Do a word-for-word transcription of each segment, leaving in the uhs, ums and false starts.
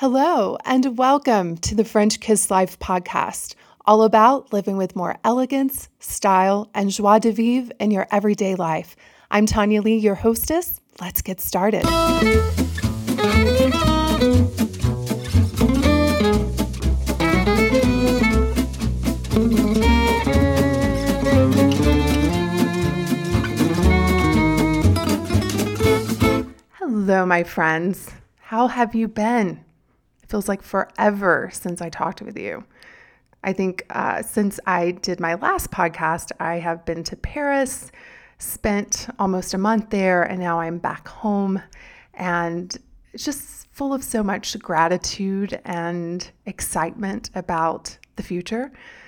Hello, and welcome to the French Kiss Life podcast, all about living with more elegance, style, and joie de vivre in your everyday life. I'm Tanya Lee, your hostess. Let's get started. Hello, my friends. How have you been? It feels like forever since I talked with you. I think uh, since I did my last podcast, I have been to Paris, spent almost a month there, and now I'm back home. And it's just full of so much gratitude and excitement about the future.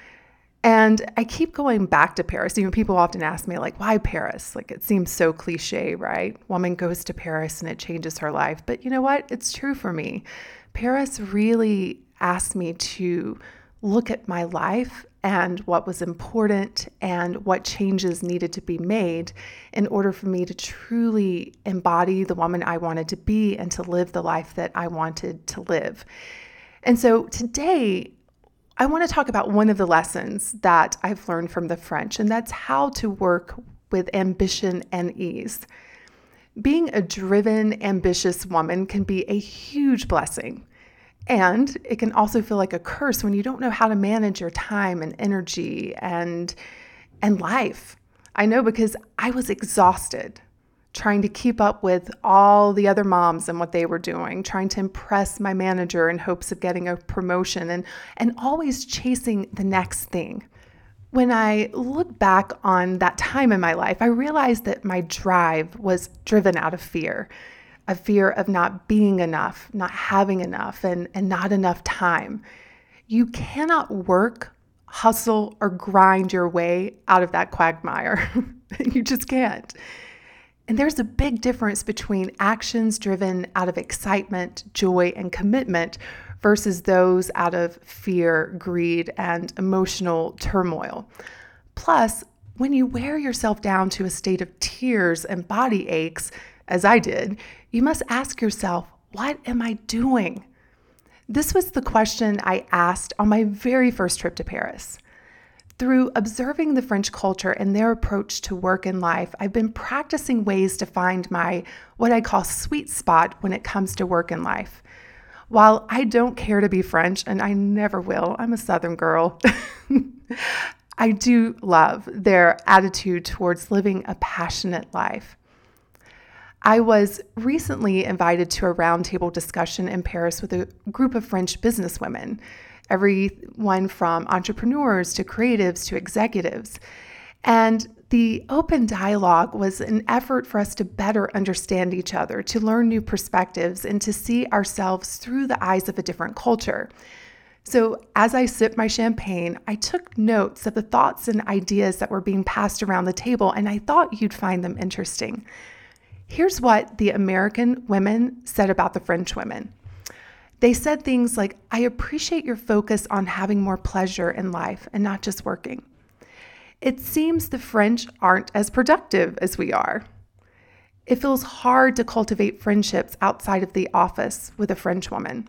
And I keep going back to Paris. You know, people often ask me, like, why Paris? Like, it seems so cliche, right? Woman goes to Paris and it changes her life. But you know what? It's true for me. Paris really asked me to look at my life and what was important and what changes needed to be made in order for me to truly embody the woman I wanted to be and to live the life that I wanted to live. And so today, I want to talk about one of the lessons that I've learned from the French, and that's how to work with ambition and ease. Being a driven, ambitious woman can be a huge blessing, and it can also feel like a curse when you don't know how to manage your time and energy and, and life. I know because I was exhausted trying to keep up with all the other moms and what they were doing, trying to impress my manager in hopes of getting a promotion and, and always chasing the next thing. When I look back on that time in my life, I realized that my drive was driven out of fear, a fear of not being enough, not having enough, and, and not enough time. You cannot work, hustle, or grind your way out of that quagmire. You just can't. And there's a big difference between actions driven out of excitement, joy, and commitment versus those out of fear, greed, and emotional turmoil. Plus, when you wear yourself down to a state of tears and body aches, as I did, you must ask yourself, what am I doing? This was the question I asked on my very first trip to Paris. Through observing the French culture and their approach to work and life, I've been practicing ways to find my, what I call sweet spot when it comes to work and life. While I don't care to be French, and I never will, I'm a Southern girl, I do love their attitude towards living a passionate life. I was recently invited to a roundtable discussion in Paris with a group of French businesswomen, everyone from entrepreneurs to creatives to executives. And the open dialogue was an effort for us to better understand each other, to learn new perspectives, and to see ourselves through the eyes of a different culture. So as I sipped my champagne, I took notes of the thoughts and ideas that were being passed around the table, and I thought you'd find them interesting. Here's what the American women said about the French women. They said things like, I appreciate your focus on having more pleasure in life and not just working. It seems the French aren't as productive as we are. It feels hard to cultivate friendships outside of the office with a French woman.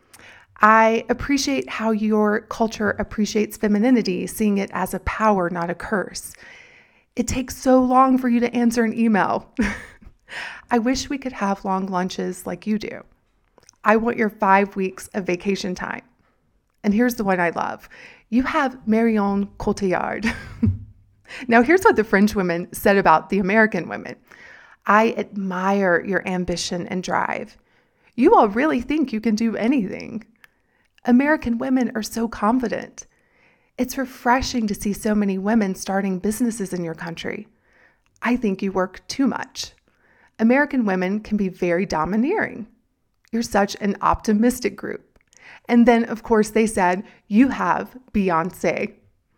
I appreciate how your culture appreciates femininity, seeing it as a power, not a curse. It takes so long for you to answer an email. I wish we could have long lunches like you do. I want your five weeks of vacation time. And here's the one I love. You have Marion Cotillard. Now, here's what the French women said about the American women. I admire your ambition and drive. You all really think you can do anything. American women are so confident. It's refreshing to see so many women starting businesses in your country. I think you work too much. American women can be very domineering. You're such an optimistic group. And then, of course, they said, you have Beyonce.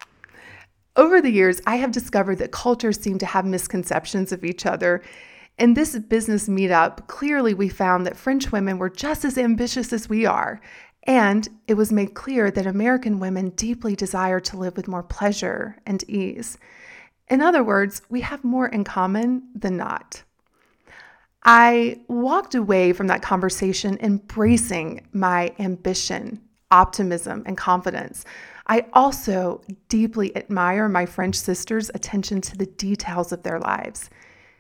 Over the years, I have discovered that cultures seem to have misconceptions of each other. In this business meetup, clearly we found that French women were just as ambitious as we are. And it was made clear that American women deeply desire to live with more pleasure and ease. In other words, we have more in common than not. I walked away from that conversation embracing my ambition, optimism, and confidence. I also deeply admire my French sisters' attention to the details of their lives.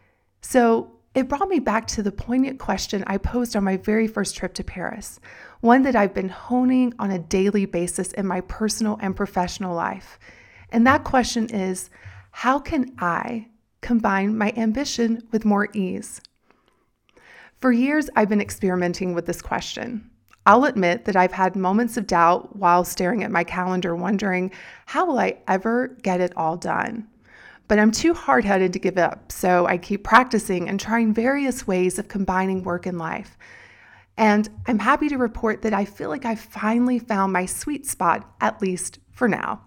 So it brought me back to the poignant question I posed on my very first trip to Paris, one that I've been honing on a daily basis in my personal and professional life. And that question is, how can I combine my ambition with more ease? For years, I've been experimenting with this question. I'll admit that I've had moments of doubt while staring at my calendar, wondering, how will I ever get it all done? But I'm too hard-headed to give up, so I keep practicing and trying various ways of combining work and life. And I'm happy to report that I feel like I've finally found my sweet spot, at least for now.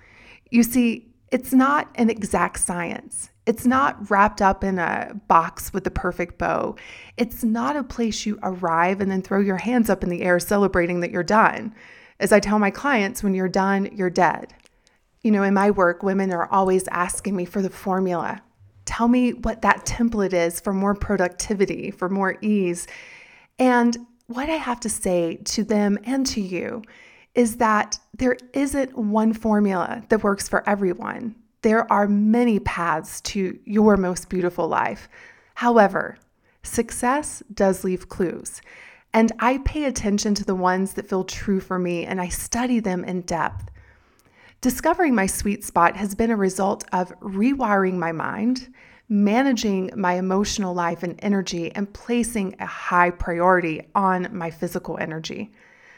You see, it's not an exact science. It's not wrapped up in a box with the perfect bow. It's not a place you arrive and then throw your hands up in the air celebrating that you're done. As I tell my clients, when you're done, you're dead. You know, in my work, women are always asking me for the formula. Tell me what that template is for more productivity, for more ease. And what I have to say to them and to you is that there isn't one formula that works for everyone. There are many paths to your most beautiful life. However, success does leave clues, and I pay attention to the ones that feel true for me, and I study them in depth. Discovering my sweet spot has been a result of rewiring my mind, managing my emotional life and energy, and placing a high priority on my physical energy.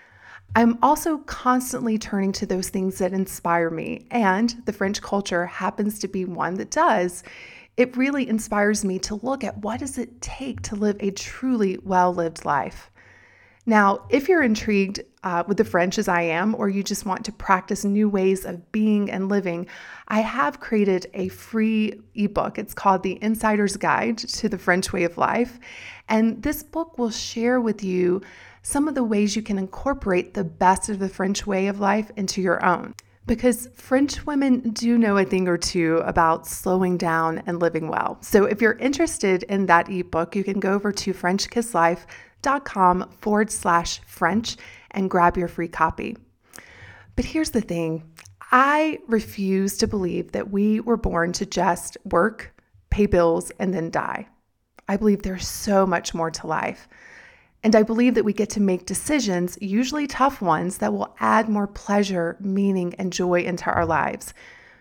I'm also constantly turning to those things that inspire me, and the French culture happens to be one that does. It really inspires me to look at what does it take to live a truly well-lived life. Now, if you're intrigued uh, with the French as I am, or you just want to practice new ways of being and living, I have created a free ebook. It's called The Insider's Guide to the French Way of Life. And this book will share with you some of the ways you can incorporate the best of the French way of life into your own. Because French women do know a thing or two about slowing down and living well. So if you're interested in that ebook, you can go over to frenchkisslife.com forward slash French and grab your free copy. But here's the thing. I refuse to believe that we were born to just work, pay bills, and then die. I believe there's so much more to life. And I believe that we get to make decisions, usually tough ones, that will add more pleasure, meaning, and joy into our lives.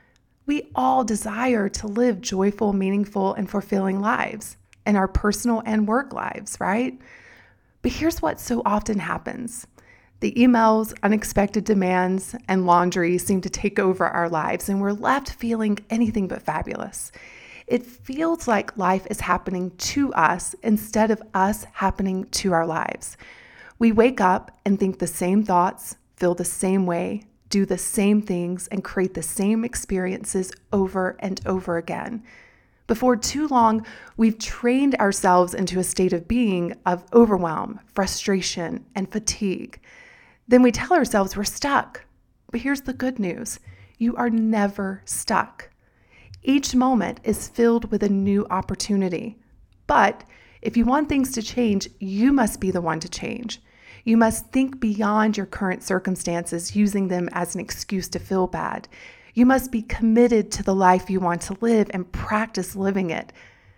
We all desire to live joyful, meaningful, and fulfilling lives in our personal and work lives, right? But here's what so often happens. The emails, unexpected demands, and laundry seem to take over our lives, and we're left feeling anything but fabulous. It feels like life is happening to us instead of us happening to our lives. We wake up and think the same thoughts, feel the same way, do the same things, and create the same experiences over and over again. Before too long, we've trained ourselves into a state of being of overwhelm, frustration, and fatigue. Then we tell ourselves we're stuck. But here's the good news. You are never stuck. Each moment is filled with a new opportunity. But if you want things to change, you must be the one to change. You must think beyond your current circumstances, using them as an excuse to feel bad. You must be committed to the life you want to live and practice living it.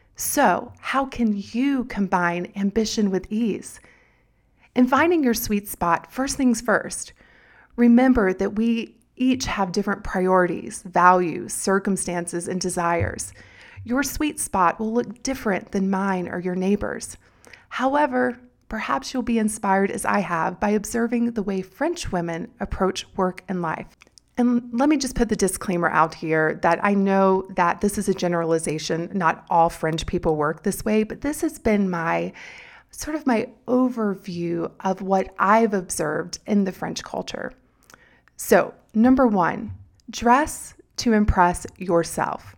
So, how can you combine ambition with ease? In finding your sweet spot, first things first, remember that we each have different priorities, values, circumstances, and desires. Your sweet spot will look different than mine or your neighbor's. However, perhaps you'll be inspired as I have by observing the way French women approach work and life. And let me just put the disclaimer out here that I know that this is a generalization. Not all French people work this way, but this has been my sort of my overview of what I've observed in the French culture. So, number one, dress to impress yourself.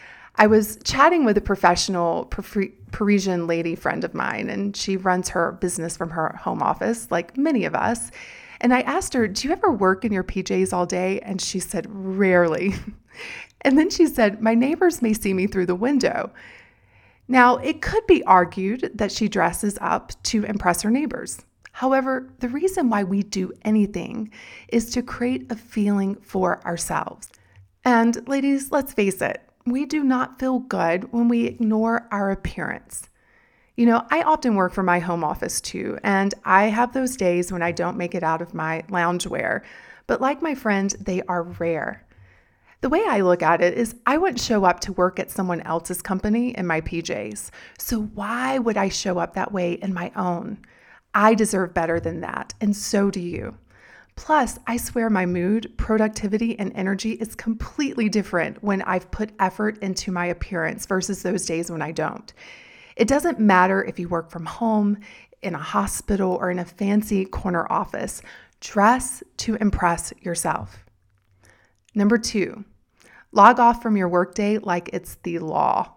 I was chatting with a professional Parisian lady friend of mine, and she runs her business from her home office, like many of us. And I asked her, do you ever work in your P Js all day? And she said, rarely. And then she said, my neighbors may see me through the window. Now, it could be argued that she dresses up to impress her neighbors. However, the reason why we do anything is to create a feeling for ourselves. And ladies, let's face it, we do not feel good when we ignore our appearance. You know, I often work from my home office too, and I have those days when I don't make it out of my loungewear. But like my friend, they are rare. The way I look at it is I wouldn't show up to work at someone else's company in my P Js. So why would I show up that way in my own? I deserve better than that, and so do you. Plus, I swear my mood, productivity, and energy is completely different when I've put effort into my appearance versus those days when I don't. It doesn't matter if you work from home, in a hospital, or in a fancy corner office. Dress to impress yourself. Number two, log off from your workday like it's the law.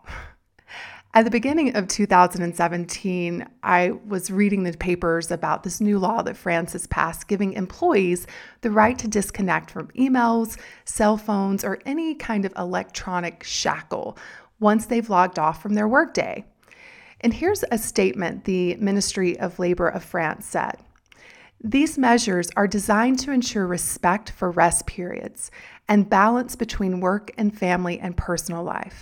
At the beginning of two thousand seventeen, I was reading the papers about this new law that France has passed, giving employees the right to disconnect from emails, cell phones, or any kind of electronic shackle once they've logged off from their workday. And here's a statement the Ministry of Labor of France said. These measures are designed to ensure respect for rest periods and balance between work and family and personal life.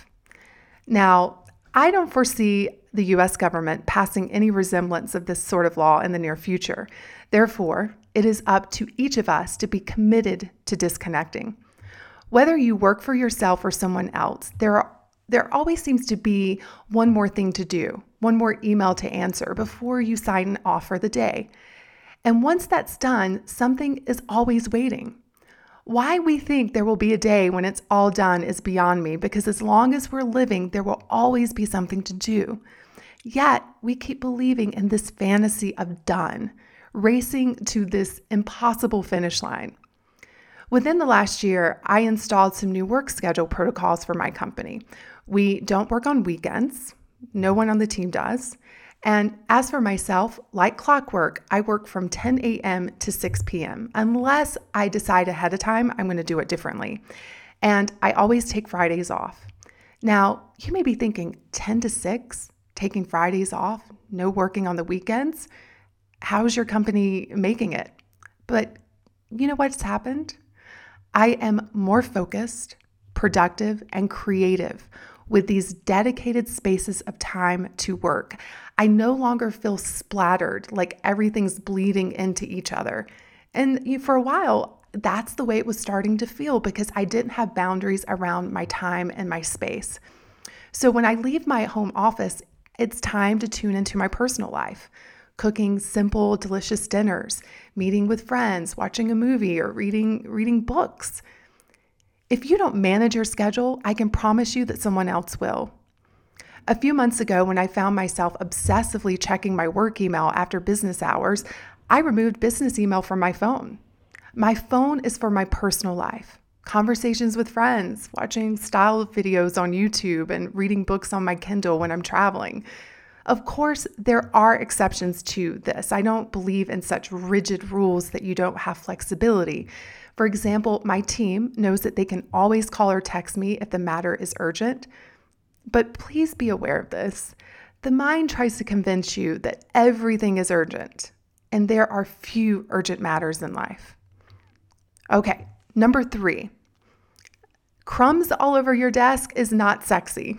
Now, I don't foresee the U S government passing any resemblance of this sort of law in the near future. Therefore, it is up to each of us to be committed to disconnecting. Whether you work for yourself or someone else, there are There always seems to be one more thing to do, one more email to answer before you sign off for the day. And once that's done, something is always waiting. Why we think there will be a day when it's all done is beyond me, because as long as we're living, there will always be something to do. Yet, we keep believing in this fantasy of done, racing to this impossible finish line. Within the last year, I installed some new work schedule protocols for my company. We don't work on weekends. No one on the team does. And as for myself, like clockwork, I work from ten a.m. to six p.m. unless I decide ahead of time I'm going to do it differently. And I always take Fridays off. Now, you may be thinking, ten to six, taking Fridays off, no working on the weekends? How's your company making it? But you know what's happened? I am more focused, productive, and creative with these dedicated spaces of time to work. I no longer feel splattered like everything's bleeding into each other. And for a while, that's the way it was starting to feel because I didn't have boundaries around my time and my space. So when I leave my home office, it's time to tune into my personal life. Cooking simple, delicious dinners, meeting with friends, watching a movie, or reading reading books. If you don't manage your schedule, I can promise you that someone else will. A few months ago, when I found myself obsessively checking my work email after business hours, I removed business email from my phone. My phone is for my personal life. Conversations with friends, watching style videos on YouTube, and reading books on my Kindle when I'm traveling. Of course, there are exceptions to this. I don't believe in such rigid rules that you don't have flexibility. For example, my team knows that they can always call or text me if the matter is urgent. But please be aware of this. The mind tries to convince you that everything is urgent, and there are few urgent matters in life. Okay, number three. Crumbs all over your desk is not sexy.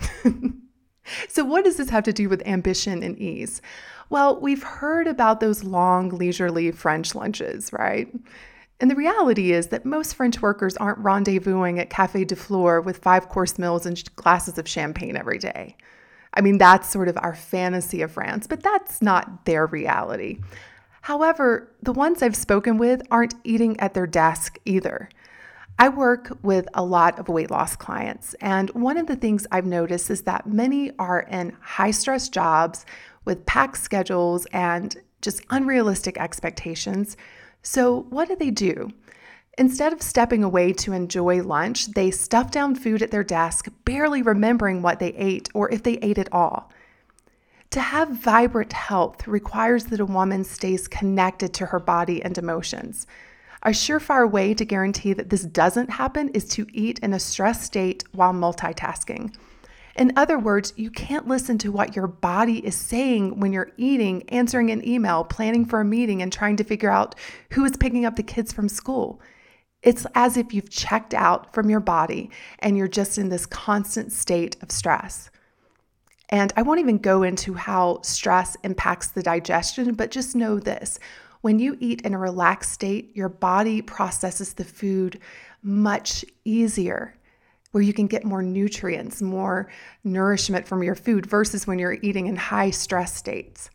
So what does this have to do with ambition and ease? Well, we've heard about those long, leisurely French lunches, right? And the reality is that most French workers aren't rendezvousing at Café de Flore with five-course meals and glasses of champagne every day. I mean, that's sort of our fantasy of France, but that's not their reality. However, the ones I've spoken with aren't eating at their desk either. I work with a lot of weight loss clients, and one of the things I've noticed is that many are in high-stress jobs with packed schedules and just unrealistic expectations. So what do they do? Instead of stepping away to enjoy lunch, they stuff down food at their desk, barely remembering what they ate or if they ate at all. To have vibrant health requires that a woman stays connected to her body and emotions. A surefire way to guarantee that this doesn't happen is to eat in a stressed state while multitasking. In other words, you can't listen to what your body is saying when you're eating, answering an email, planning for a meeting, and trying to figure out who is picking up the kids from school. It's as if you've checked out from your body and you're just in this constant state of stress. And I won't even go into how stress impacts the digestion, but just know this. When you eat in a relaxed state, your body processes the food much easier, where you can get more nutrients, more nourishment from your food versus when you're eating in high stress states.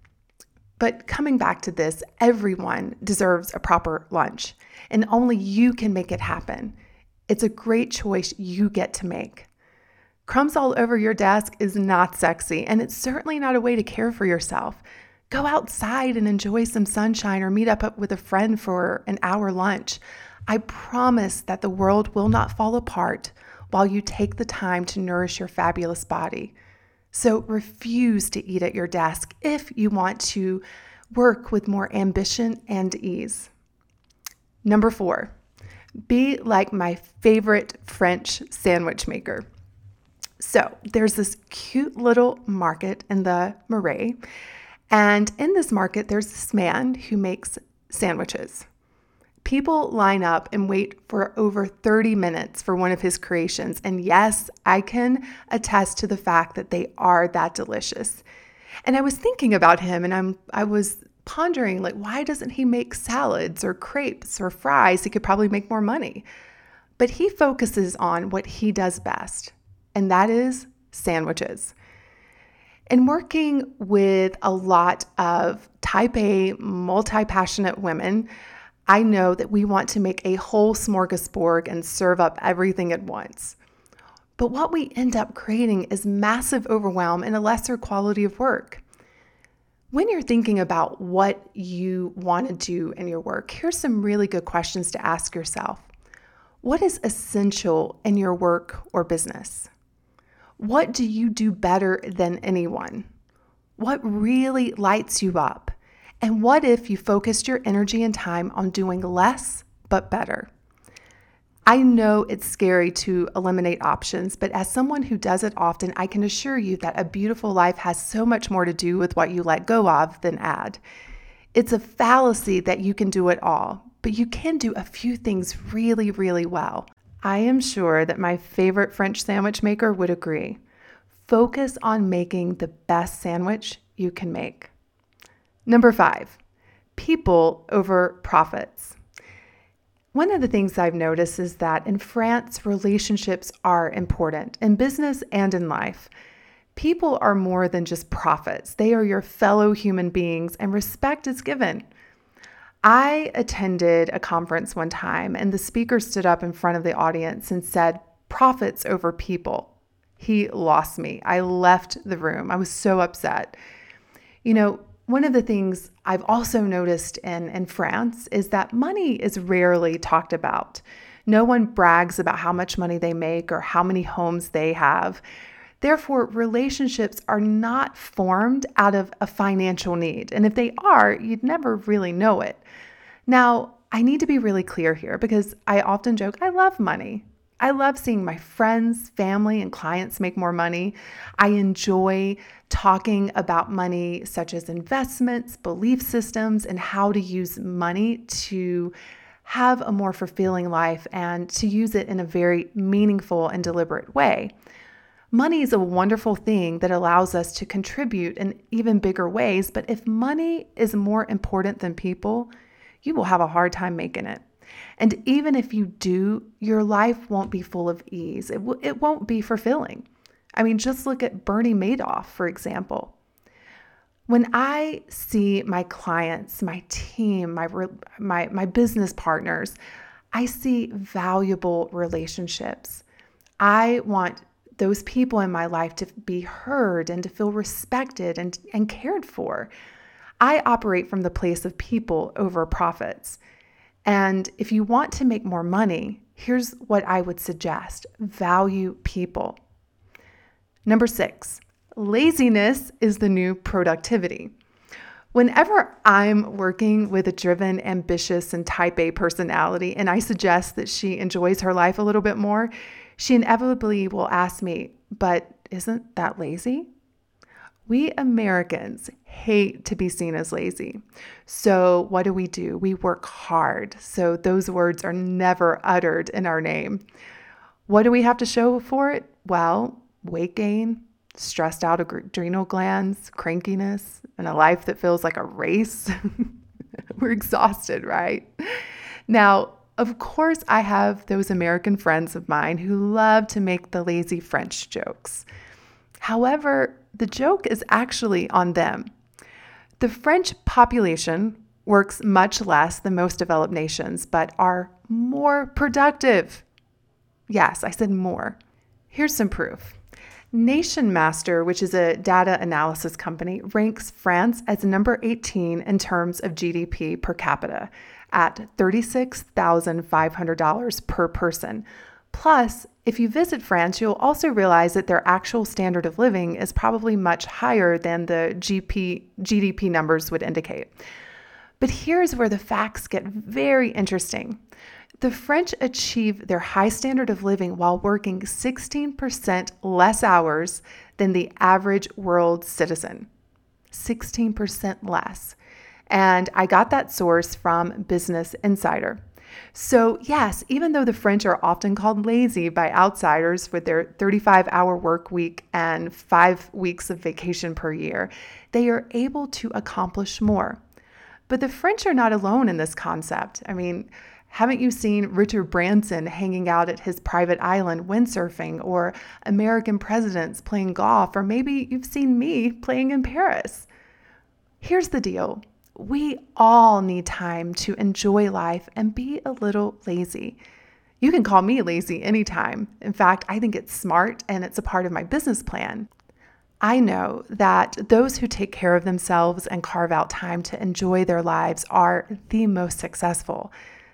But coming back to this, everyone deserves a proper lunch, and only you can make it happen. It's a great choice you get to make. Crumbs all over your desk is not sexy, and it's certainly not a way to care for yourself. Go outside and enjoy some sunshine or meet up with a friend for an hour lunch. I promise that the world will not fall apart while you take the time to nourish your fabulous body. So refuse to eat at your desk if you want to work with more ambition and ease. Number four, be like my favorite French sandwich maker. So there's this cute little market in the Marais, and in this market, there's this man who makes sandwiches. People line up and wait for over thirty minutes for one of his creations. And yes, I can attest to the fact that they are that delicious. And I was thinking about him and I'm I was pondering, like, why doesn't he make salads or crepes or fries? He could probably make more money. But he focuses on what he does best, and that is sandwiches. And working with a lot of type A, multi-passionate women, I know that we want to make a whole smorgasbord and serve up everything at once. But what we end up creating is massive overwhelm and a lesser quality of work. When you're thinking about what you want to do in your work, here's some really good questions to ask yourself. What is essential in your work or business? What do you do better than anyone? What really lights you up? And what if you focused your energy and time on doing less but better? I know it's scary to eliminate options, but as someone who does it often, I can assure you that a beautiful life has so much more to do with what you let go of than add. It's a fallacy that you can do it all, but you can do a few things really, really well. I am sure that my favorite French sandwich maker would agree. Focus on making the best sandwich you can make. Number five, people over profits. One of the things I've noticed is that in France, relationships are important in business and in life. People are more than just profits. They are your fellow human beings, and respect is given. I attended a conference one time, and the speaker stood up in front of the audience and said, "Profits over people." He lost me. I left the room. I was so upset. You know, one of the things I've also noticed in, in France is that money is rarely talked about. No one brags about how much money they make or how many homes they have. Therefore, relationships are not formed out of a financial need. And if they are, you'd never really know it. Now, I need to be really clear here because I often joke, I love money. I love seeing my friends, family, and clients make more money. I enjoy talking about money, such as investments, belief systems, and how to use money to have a more fulfilling life and to use it in a very meaningful and deliberate way. Money is a wonderful thing that allows us to contribute in even bigger ways, but if money is more important than people, you will have a hard time making it. And even if you do, your life won't be full of ease. It, w- it won't be fulfilling. I mean, just look at Bernie Madoff, for example. When I see my clients, my team, my, my, my business partners, I see valuable relationships. I want those people in my life to be heard and to feel respected and, and cared for. I operate from the place of people over profits. And if you want to make more money, here's what I would suggest. Value people. Number six, laziness is the new productivity. Whenever I'm working with a driven, ambitious, and type A personality, and I suggest that she enjoys her life a little bit more, she inevitably will ask me, but isn't that lazy? We Americans hate to be seen as lazy. So what do we do? We work hard. So those words are never uttered in our name. What do we have to show for it? Well, weight gain, stressed out adrenal glands, crankiness, and a life that feels like a race. We're exhausted, right? Now, of course, I have those American friends of mine who love to make the lazy French jokes. However, the joke is actually on them. The French population works much less than most developed nations, but are more productive. Yes, I said more. Here's some proof. Nation Master, which is a data analysis company, ranks France as number eighteen in terms of G D P per capita at thirty-six thousand five hundred dollars per person. Plus, if you visit France, you'll also realize that their actual standard of living is probably much higher than the G D P numbers would indicate. But here's where the facts get very interesting. The French achieve their high standard of living while working sixteen percent less hours than the average world citizen. sixteen percent less. And I got that source from Business Insider. So yes, even though the French are often called lazy by outsiders with their thirty-five hour work week and five weeks of vacation per year, they are able to accomplish more. But the French are not alone in this concept. I mean, haven't you seen Richard Branson hanging out at his private island windsurfing, or American presidents playing golf, or maybe you've seen me playing in Paris? Here's the deal. We all need time to enjoy life and be a little lazy. You can call me lazy anytime. In fact, I think it's smart and it's a part of my business plan. I know that those who take care of themselves and carve out time to enjoy their lives are the most successful.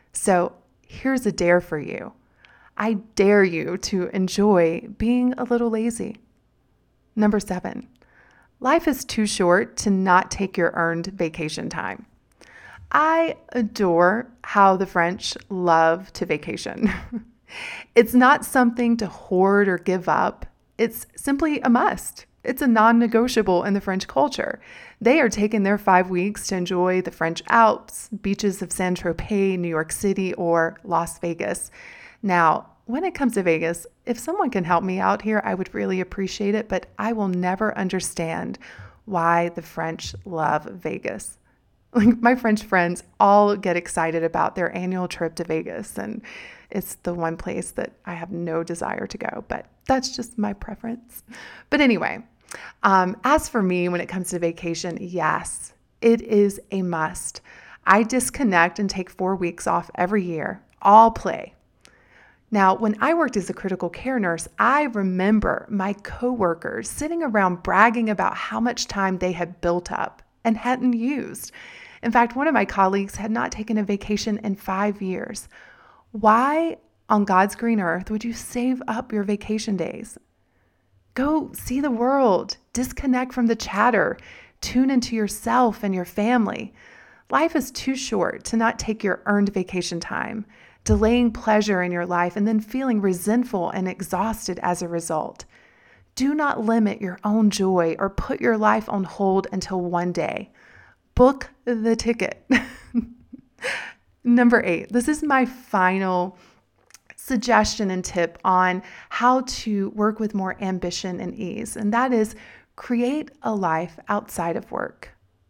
So here's a dare for you. I dare you to enjoy being a little lazy. Number seven, life is too short to not take your earned vacation time. I adore how the French love to vacation. It's not something to hoard or give up. It's simply a must. It's a non-negotiable in the French culture. They are taking their five weeks to enjoy the French Alps, beaches of Saint-Tropez, New York City, or Las Vegas. Now, when it comes to Vegas, if someone can help me out here, I would really appreciate it, but I will never understand why the French love Vegas. Like, my French friends all get excited about their annual trip to Vegas, and it's the one place that I have no desire to go, but that's just my preference. But anyway, um, as for me, when it comes to vacation, yes, it is a must. I disconnect and take four weeks off every year, all play. Now, when I worked as a critical care nurse, I remember my coworkers sitting around bragging about how much time they had built up and hadn't used. In fact, one of my colleagues had not taken a vacation in five years. Why on God's green earth would you save up your vacation days? Go see the world, disconnect from the chatter, tune into yourself and your family. Life is too short to not take your earned vacation time, delaying pleasure in your life and then feeling resentful and exhausted as a result. Do not limit your own joy or put your life on hold until one day. Book the ticket. Number eight, this is my final suggestion and tip on how to work with more ambition and ease, and that is create a life outside of work.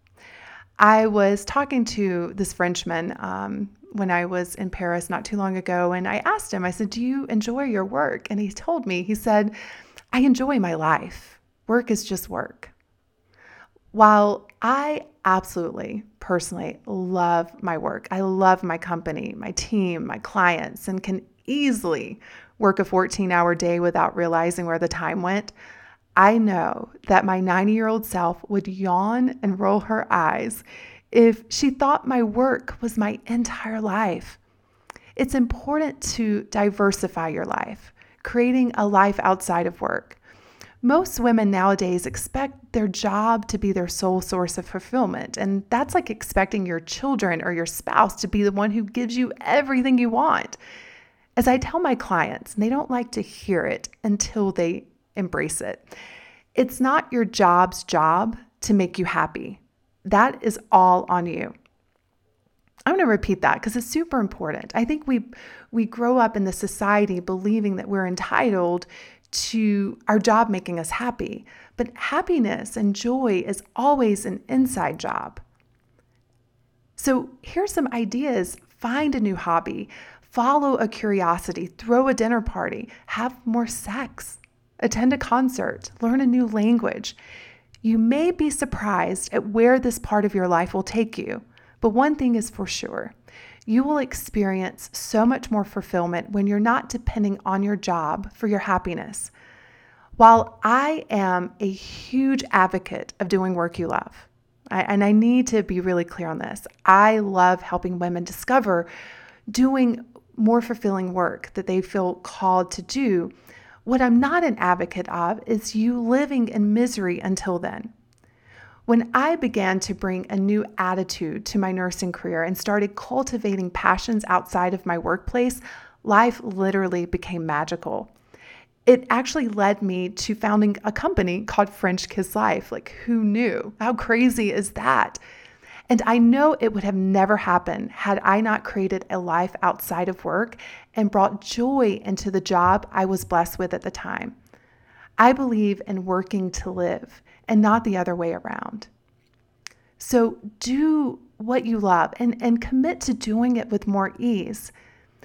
I was talking to this Frenchman um, when I was in Paris not too long ago, and I asked him, I said, do you enjoy your work? And he told me, he said, I enjoy my life. Work is just work. While I absolutely, personally love my work, I love my company, my team, my clients, and can easily work a fourteen-hour day without realizing where the time went, I know that my ninety-year-old self would yawn and roll her eyes if she thought my work was my entire life. It's important to diversify your life, creating a life outside of work. Most women nowadays expect their job to be their sole source of fulfillment, and that's like expecting your children or your spouse to be the one who gives you everything you want. As I tell my clients, and they don't like to hear it until they embrace it. It's not your job's job to make you happy. That is all on you. I'm going to repeat that because it's super important. I think we we grow up in the society believing that we're entitled to our job making us happy. But happiness and joy is always an inside job. So here's some ideas. Find a new hobby, follow a curiosity, throw a dinner party, have more sex, attend a concert, learn a new language. You may be surprised at where this part of your life will take you, but one thing is for sure. You will experience so much more fulfillment when you're not depending on your job for your happiness. While I am a huge advocate of doing work you love, I, and I need to be really clear on this, I love helping women discover doing more fulfilling work that they feel called to do. What I'm not an advocate of is you living in misery until then. When I began to bring a new attitude to my nursing career and started cultivating passions outside of my workplace, life literally became magical. It actually led me to founding a company called French Kiss Life. Like, who knew? How crazy is that? And I know it would have never happened had I not created a life outside of work and brought joy into the job I was blessed with at the time. I believe in working to live and not the other way around. So do what you love and, and commit to doing it with more ease.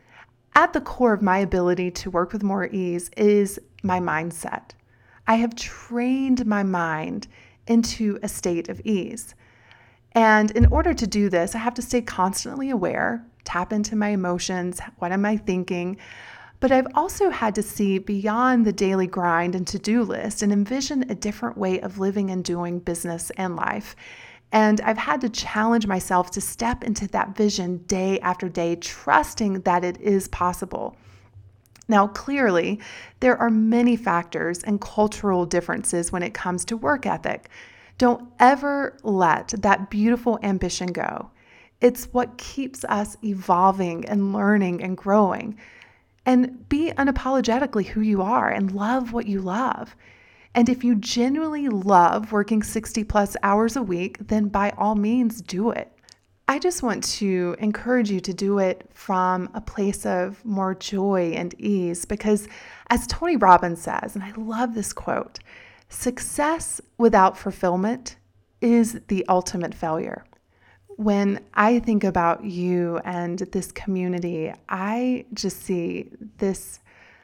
At the core of my ability to work with more ease is my mindset. I have trained my mind into a state of ease. And in order to do this, I have to stay constantly aware, tap into my emotions. What am I thinking? But I've also had to see beyond the daily grind and to-do list and envision a different way of living and doing business and life. And I've had to challenge myself to step into that vision day after day, trusting that it is possible. Now, clearly, there are many factors and cultural differences when it comes to work ethic. Don't ever let that beautiful ambition go. It's what keeps us evolving and learning and growing. And be unapologetically who you are and love what you love. And if you genuinely love working sixty plus hours a week, then by all means do it. I just want to encourage you to do it from a place of more joy and ease because, as Tony Robbins says, and I love this quote, success without fulfillment is the ultimate failure. When I think about you and this community, I just see this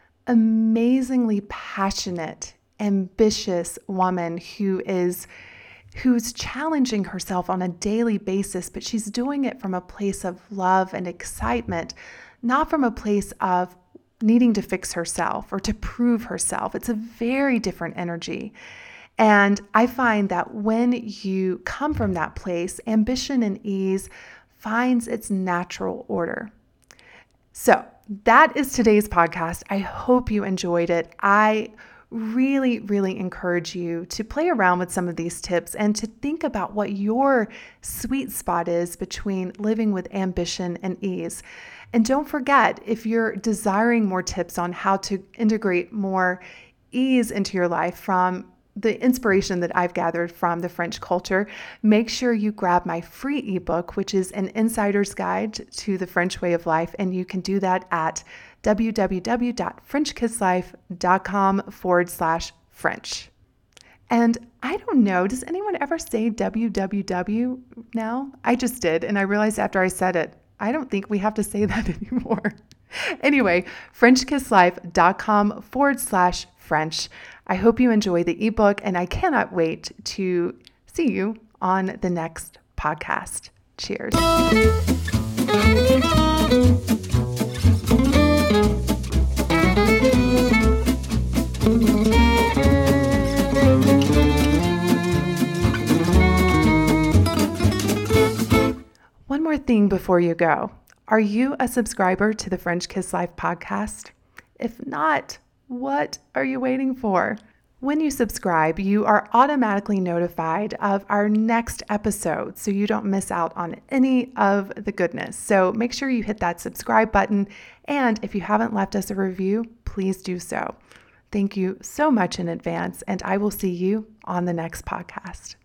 amazingly passionate, ambitious woman who is who's challenging herself on a daily basis, but she's doing it from a place of love and excitement, not from a place of needing to fix herself or to prove herself. It's a very different energy. And I find that when you come from that place, ambition and ease finds its natural order. So that is today's podcast. I hope you enjoyed it. I really, really encourage you to play around with some of these tips and to think about what your sweet spot is between living with ambition and ease. And don't forget, if you're desiring more tips on how to integrate more ease into your life from the inspiration that I've gathered from the French culture, make sure you grab my free ebook, which is an insider's guide to the French way of life. And you can do that at www.frenchkisslife.com forward slash French. And I don't know, does anyone ever say www now? I just did. And I realized after I said it, I don't think we have to say that anymore. Anyway, frenchkisslife.com forward slash French. I hope you enjoy the ebook, and I cannot wait to see you on the next podcast. Cheers. One more thing before you go. Are you a subscriber to the French Kiss Life podcast? If not, what are you waiting for? When you subscribe, you are automatically notified of our next episode so you don't miss out on any of the goodness. So make sure you hit that subscribe button. And if you haven't left us a review, please do so. Thank you so much in advance, and I will see you on the next podcast.